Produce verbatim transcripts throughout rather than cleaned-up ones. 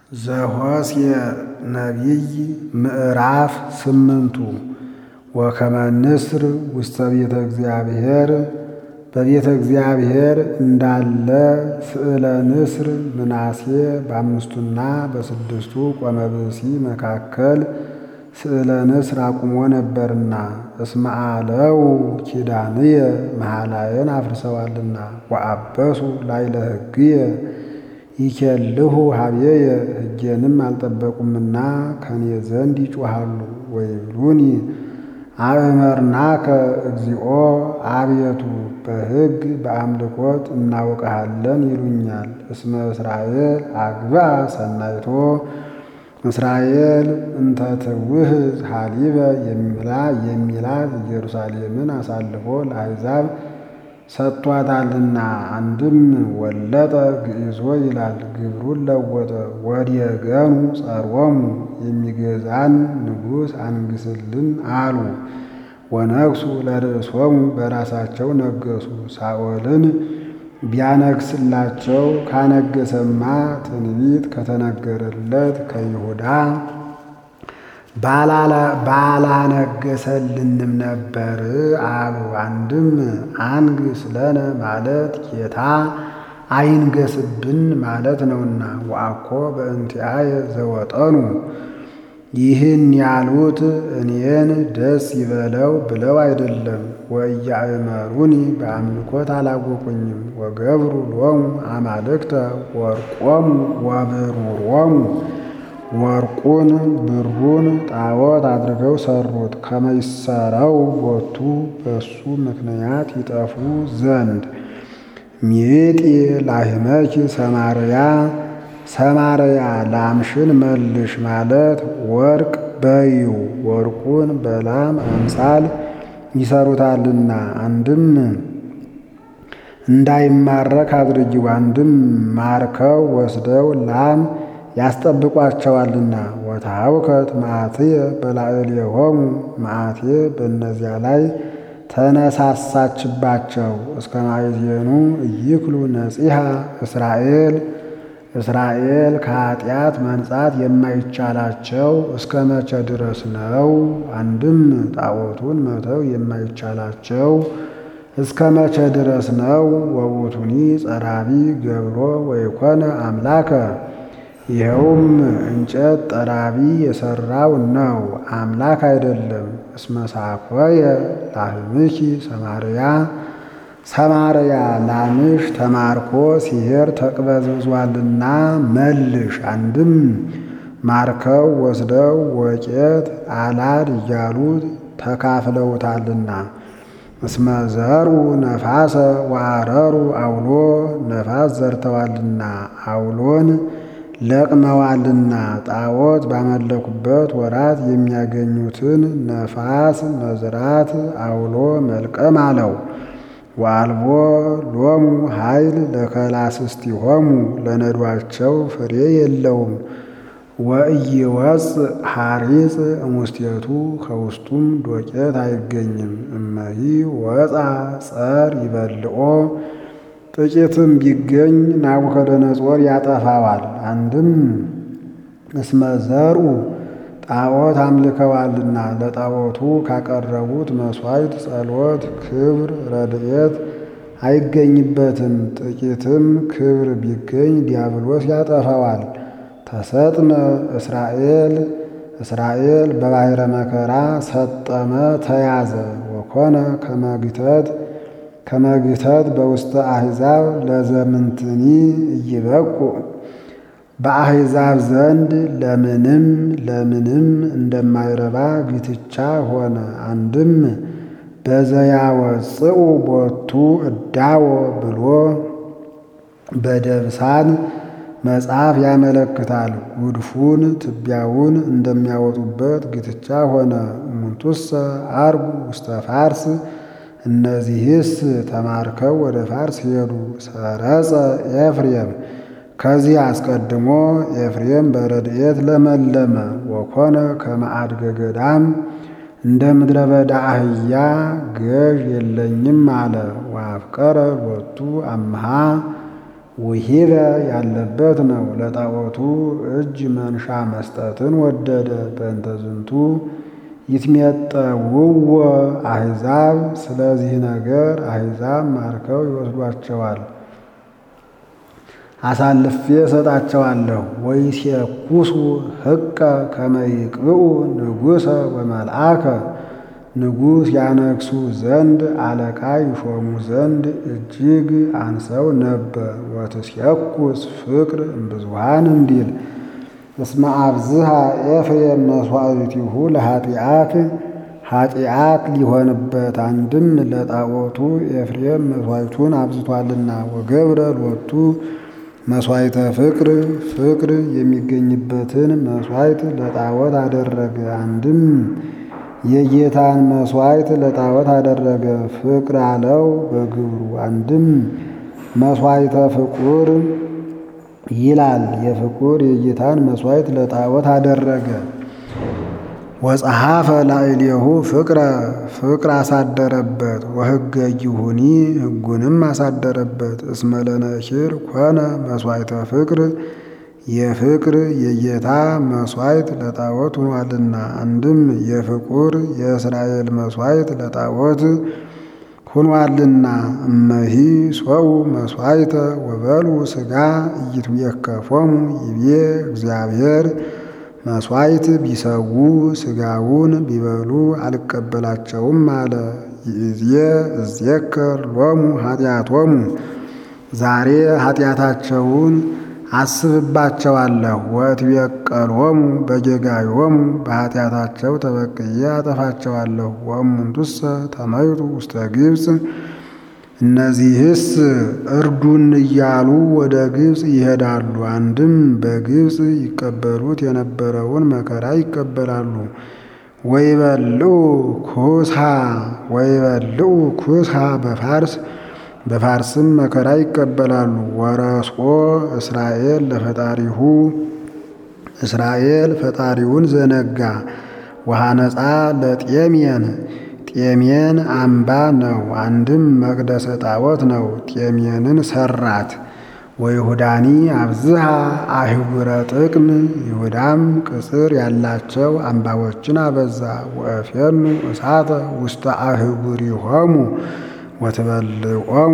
ዘኍልቍ ነቢይ ምዕራፍ ስምንቱ ወከመ ንስር ውስተ ቤተ እግዚአብሔር በቤተ እግዚአብሔር እንዳለ ስዕለ ንስር ምናሴ በአምስቱና በስድስቱ ቆመ ብእሲ መካከል ስዕለ ንስር አቁሞ ነበርና እስመ አለው ኪዳንየ መሐላየን አፍርሰዋልና ወአበሱ ላዕለ ሕግየ ይኬልሁ ኀቤየ ሕጌንም አልጠበቁምና ከኔ ዘንድ ይጮኻሉ። ወይብሉኒ አእመርናከ እግዚኦ አቤቱ በሕግ በአምልኮት እናውቅሃለን ይሉኛል። እስመ እስራኤል አግብአ ሰናይቶ እስራኤል እንተ ትውህዝ ሀሊበ የሚላት ኢየሩሳሌምን አሳልፎ ለአሕዛብ ሰጥቷታልና። አንድም ወለጠ ግዕዞ ይላል ግብሩን ለወጠ። ወዲገኑ ጸርዖሙ የሚገዛን ንጉሥ አንግሥልን አሉ። ወነግሡ ለርእሶሙ በራሳቸው ነገሱ። ሳኦልን ቢያነግሥላቸው ካነገሰማ ትንቢት ከተነገረለት ከይሁዳ ባላነገሰልንም ነበር አሉ። አንድም አንግሥ ለነ ማለት ጌታ አይንገስብን ማለት ነውና። ወአኮ በእንቲአየ ዘወጠኑ ይህን ያሉት እኔን ደስ ይበለው ብለው አይደለም። ወኢያእመሩኒ በአምልኮት አላወቁኝም። ወገብሩ ሎሙ አማልክተ ወርቆሙ ወብሩሮሙ ወርቁን ብሩን ጣዖት አድርገው ሰሩት። ከመ ይሠረው ቦቱ በሱ ምክንያት ይጠፉ ዘንድ። ሚጢ ላህመኪ ሰማርያ ሰማርያ ላምሽን መልሽ ማለት ወርቅ በይው ወርቁን በላም አምሳል ይሰሩታልና። አንድም እንዳይማረክ አድርጊው፣ አንድም ማርከው ወስደው ላም ያስጠብቋቸዋልና። ወተሐውከት መዓትየ በላዕሌሆሙ መዓቴ በእነዚያ ላይ ተነሳሳችባቸው። እስከ ማዕዜኑ ኢይክሉ ነጺሐ እስራኤል እስራኤል ከኃጢአት መንጻት የማይቻላቸው እስከ መቼ ድረስ ነው? አንድም ጣዖቱን መተው የማይቻላቸው እስከ መቼ ድረስ ነው? ወውቱኒ ጸራቢ ገብሮ ወይኮነ አምላከ ይኸውም እንጨት ጠራቢ የሠራው ነው፣ አምላክ አይደለም። እስመ ሳኮየ ላህምኪ ሰማርያ ሰማርያ ላምሽ ተማርኮ ሲሄድ ተቅበዝብዟልና መልሽ። አንድም ማርከው ወስደው ወቄት አላድ እያሉት ተካፍለውታልና። እስመ ዘርኡ ነፋሰ ወአረሩ አውሎ ነፋስ ዘርተዋልና አውሎን ለቅመዋልና። ጣዖት ባመለኩበት ወራት የሚያገኙትን ነፋስ መዝራት አውሎ መልቀም አለው። ወአልቦ ሎሙ ኃይል ለከላስስቲሆሙ ለነዷቸው ፍሬ የለውም። ወኢይወፅእ ሐሪጽ እሙስቴቱ ከውስጡም ዶቄት አይገኝም። እመሂ ወፃ ጸር ይበልዖ ጥቂትም ቢገኝ ናቡከደነፆር ያጠፋዋል። አንድም እስመ ዘርኡ ጣዖት አምልከዋልና ለጣዖቱ ካቀረቡት መሥዋዕት ጸሎት፣ ክብር፣ ረድኤት አይገኝበትም። ጥቂትም ክብር ቢገኝ ዲያብሎስ ያጠፋዋል። ተሰጥመ እስራኤል እስራኤል በባሕረ መከራ ሰጠመ ተያዘ። ወኮነ ከመግተት ከመግተት በውስተ አሕዛብ ለዘምንትኒ ኢይበቁ በአሕዛብ ዘንድ ለምንም ለምንም እንደማይረባ ግትቻ ሆነ። አንድም በዘያወፅኡ ቦቱ እዳዎ ብሎ በደብሳን መጽሐፍ ያመለክታል። ጉድፉን ትቢያውን እንደሚያወጡበት ግትቻ ሆነ። እሙንቱሰ አርጉ ውስተ ፋርስ እነዚህስ ተማርከው ወደ ፋርስ ሄዱ። ሰረጸ ኤፍሬም ከዚህ አስቀድሞ ኤፍሬም በረድኤት ለመለመ። ወኮነ ከመ አድገ ገዳም እንደ ምድረ በዳ አህያ ገዥ የለኝም አለ። ወአፍቀረ ሎቱ አምሃ ውሂበ ያለበት ነው። ለጣዖቱ እጅ መንሻ መስጠትን ወደደ። በእንተ ዝንቱ ይትሜጠውዎ አሕዛብ ስለዚህ ነገር አሕዛብ ማርከው ይወስዷቸዋል፣ አሳልፌ እሰጣቸዋለሁ። ወይሴኩሱ ሕቀ ከመ ይቅብኡ ንጉሠ ወመልአከ ንጉሥ ያነግሡ ዘንድ አለቃ ይሾሙ ዘንድ እጅግ አንሰው ነበር። ወትሴኩስ ፍቅር እምብዙኃን እንዲል እስመ አብዝሃ ኤፍሬም መሥዋዕቲሁ ለኃጢአት ኃጢአት ሊሆንበት አንድም ለጣዖቱ ኤፍሬም መሥዋዕቱን አብዝቷልና። ወገብረ ሎቱ መሥዋዕተ ፍቅር ፍቅር የሚገኝበትን መሥዋዕት ለጣዖት አደረገ። አንድም የጌታን መሥዋዕት ለጣዖት አደረገ። ፍቅር አለው በግብሩ። አንድም መሥዋዕተ ፍቁር ይላል። የፍቁር የጌታን መሥዋዕት ለጣዖት አደረገ። ወጸሐፈ ላዕሌሁ ፍቅረ ፍቅር አሳደረበት። ወሕገ ይሁኒ ሕጉንም አሳደረበት። እስመ ለነኪር ኮነ መሥዋዕተ ፍቅር የፍቅር የጌታ መሥዋዕት ለጣዖት ሆኗልና። አንድም የፍቁር የእስራኤል መሥዋዕት ለጣዖት ሆኗልና። እመሂ ሶው መሥዋዕተ ወበሉ ሥጋ ኢይትዌከፎሙ ይቤ እግዚአብሔር መሥዋዕት ቢሰዉ ሥጋውን ቢበሉ አልቀበላቸውም አለ። ይእዜ እዜከር ሎሙ ኃጢአቶሙ ዛሬ ኃጢአታቸውን አስብባቸዋለሁ። ወእትቤቀሎሙ በጌጋዮሙ በኃጢአታቸው ተበቅዬ አጠፋቸዋለሁ። ወእሙንቱሰ ተመይጡ ውስተ ግብፅ እነዚህስ እርዱን እያሉ ወደ ግብፅ ይሄዳሉ። አንድም በግብፅ ይቀበሉት የነበረውን መከራ ይቀበላሉ። ወይበልዑ ኩስሃ ወይበልዑ ኩስሃ በፋርስ በፋርስም መከራ ይቀበላሉ። ወረስቆ እስራኤል ለፈጣሪሁ እስራኤል ፈጣሪውን ዘነጋ። ወሃነጻ ለጤሜን ጤሜን አምባ ነው። አንድም መቅደሰ ጣዖት ነው። ጤሜንን ሰራት። ወይሁዳኒ አብዝሃ አህጉረ ጥቅም ይሁዳም ቅጽር ያላቸው አምባዎችን አበዛ። ወእፌኑ እሳተ ውስተ አህጉሪሆሙ ወትበልዖሙ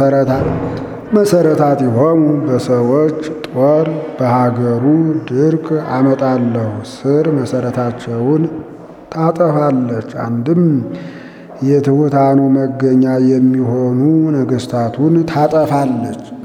መሰረታቲሆሙ በሰዎች ጦር በሀገሩ ድርቅ አመጣለሁ። ስር መሰረታቸውን ታጠፋለች። አንድም የትሑታኑ መገኛ የሚሆኑ ነገሥታቱን ታጠፋለች።